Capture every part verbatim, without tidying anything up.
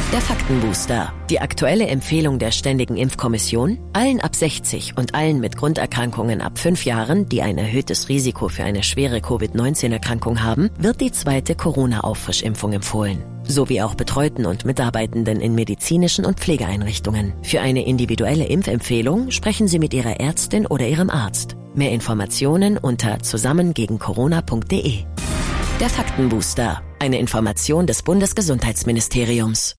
Der Faktenbooster. Die aktuelle Empfehlung der Ständigen Impfkommission: Allen ab sechzig und allen mit Grunderkrankungen ab fünf Jahren, die ein erhöhtes Risiko für eine schwere Covid neunzehn Erkrankung haben, wird die zweite Corona-Auffrischimpfung empfohlen. Sowie auch Betreuten und Mitarbeitenden in medizinischen und Pflegeeinrichtungen. Für eine individuelle Impfempfehlung sprechen Sie mit Ihrer Ärztin oder Ihrem Arzt. Mehr Informationen unter zusammen gegen corona punkt de. Der Faktenbooster. Eine Information des Bundesgesundheitsministeriums.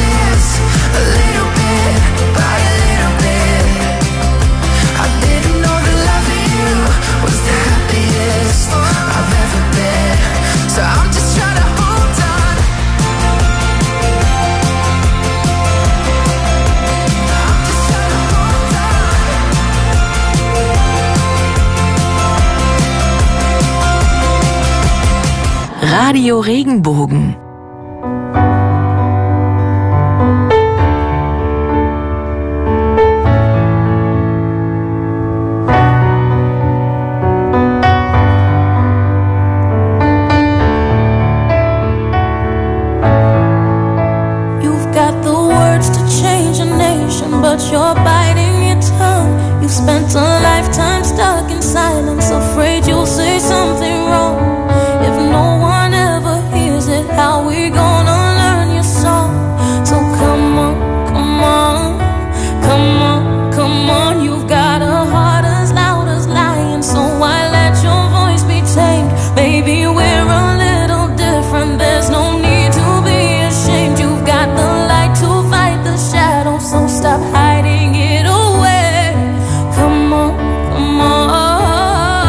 Radio Regenbogen. You've got the words to change a nation, but you're biting your tongue. You've spent a lifetime stuck in silence, afraid you'll say something wrong. If no one ever hears it, how we gonna learn your song? So come on, come on, come on, come on. You've got a heart as loud as lion, so why let your voice be tamed? Baby, we're a little different, there's no need to be ashamed. You've got the light to fight the shadow, so stop hiding it away. Come on, come on.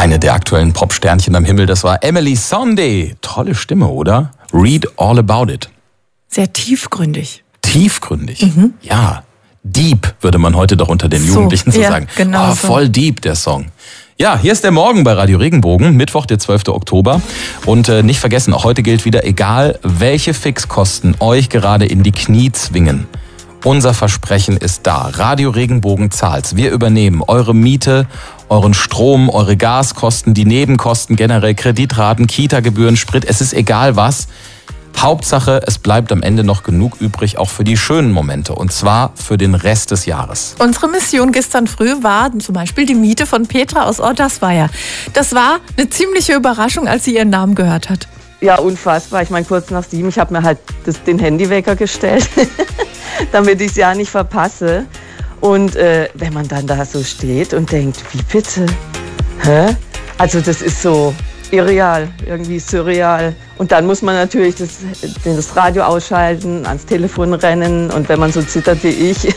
Eine der aktuellen Pop-Sternchen am Himmel, das war Emily Sandé. Tolle Stimme, oder? Read all about it. Sehr tiefgründig. Tiefgründig? Mhm. Ja. Deep, würde man heute doch unter den Jugendlichen so, so ja, sagen. Genau oh, so. Voll deep, der Song. Ja, hier ist der Morgen bei Radio Regenbogen, Mittwoch, der zwölfte Oktober. Und äh, nicht vergessen, auch heute gilt wieder, egal welche Fixkosten euch gerade in die Knie zwingen. Unser Versprechen ist da. Radio Regenbogen zahlt's. Wir übernehmen eure Miete, euren Strom, eure Gaskosten, die Nebenkosten, generell Kreditraten, Kita-Gebühren, Sprit. Es ist egal was. Hauptsache, es bleibt am Ende noch genug übrig, auch für die schönen Momente. Und zwar für den Rest des Jahres. Unsere Mission gestern früh war zum Beispiel die Miete von Petra aus Ottersweier. Das war eine ziemliche Überraschung, als sie ihren Namen gehört hat. Ja, unfassbar. Ich meine, kurz nach sieben, ich habe mir halt das, den Handywecker gestellt, damit ich es ja nicht verpasse. Und äh, wenn man dann da so steht und denkt, wie bitte? Hä? Also das ist so irreal, irgendwie surreal. Und dann muss man natürlich das, das Radio ausschalten, ans Telefon rennen und wenn man so zittert wie ich,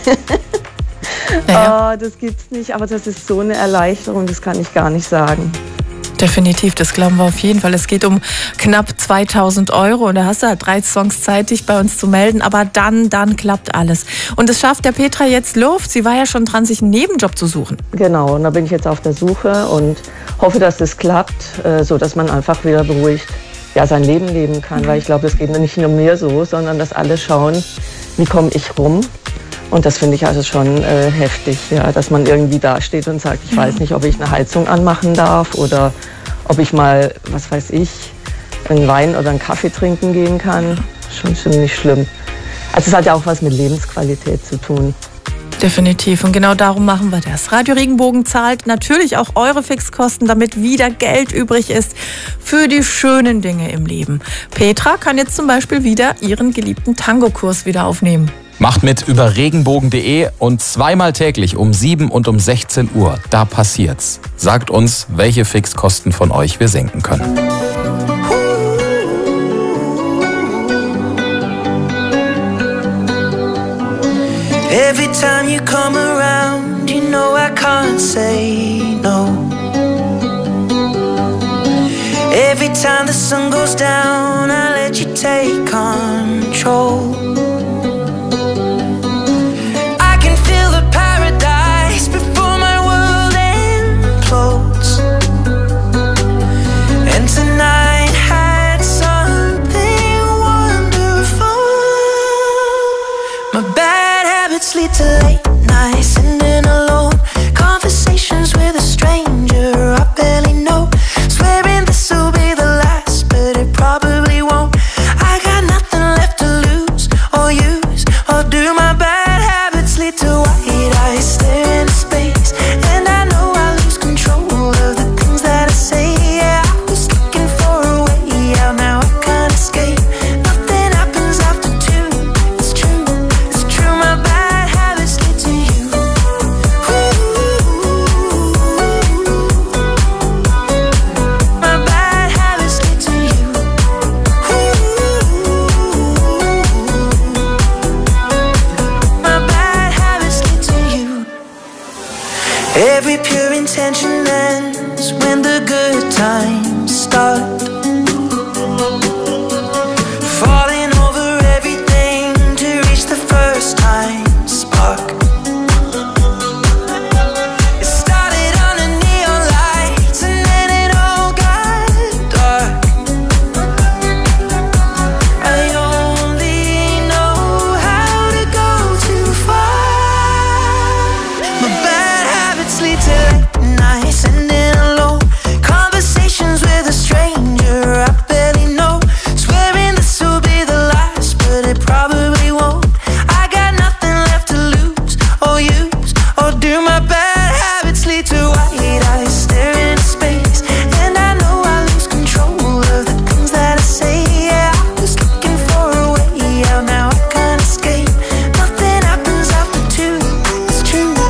naja. oh, das gibt's nicht. Aber das ist so eine Erleichterung, das kann ich gar nicht sagen. Definitiv, das glauben wir auf jeden Fall. Es geht um knapp zweitausend Euro und da hast du halt drei Songs Zeit, dich bei uns zu melden, aber dann, dann klappt alles. Und es schafft der Petra jetzt Luft. Sie war ja schon dran, sich einen Nebenjob zu suchen. Genau, und da bin ich jetzt auf der Suche und hoffe, dass das klappt, so dass man einfach wieder beruhigt ja, sein Leben leben kann. Mhm. Weil ich glaube, es geht nicht nur mir so, sondern dass alle schauen, wie komme ich rum. Und das finde ich also schon äh, heftig, ja, dass man irgendwie dasteht und sagt, ich ja. weiß nicht, ob ich eine Heizung anmachen darf oder ob ich mal, was weiß ich, einen Wein oder einen Kaffee trinken gehen kann. Schon ziemlich schlimm. Also es hat ja auch was mit Lebensqualität zu tun. Definitiv. Und genau darum machen wir das. Radio Regenbogen zahlt natürlich auch eure Fixkosten, damit wieder Geld übrig ist für die schönen Dinge im Leben. Petra kann jetzt zum Beispiel wieder ihren geliebten Tango-Kurs wieder aufnehmen. Macht mit über regenbogen punkt de und zweimal täglich um sieben und um sechzehn Uhr. Da passiert's. Sagt uns, welche Fixkosten von euch wir senken können. Every time you come around, you know I can't say no. Every time the sun goes down, I let you take control. Lead to late nights, sitting alone, conversations with a stranger I barely know, swearing this will be the last, but it probably won't. I got nothing left to lose or use, or do my bad habits lead to white eyes stare into space, and I know I lose control of the things that I say. Yeah, I was looking for a way out, now I can't escape. Nothing happens after two, it's true, it's true, my bad. Every pure intention ends when the good times start.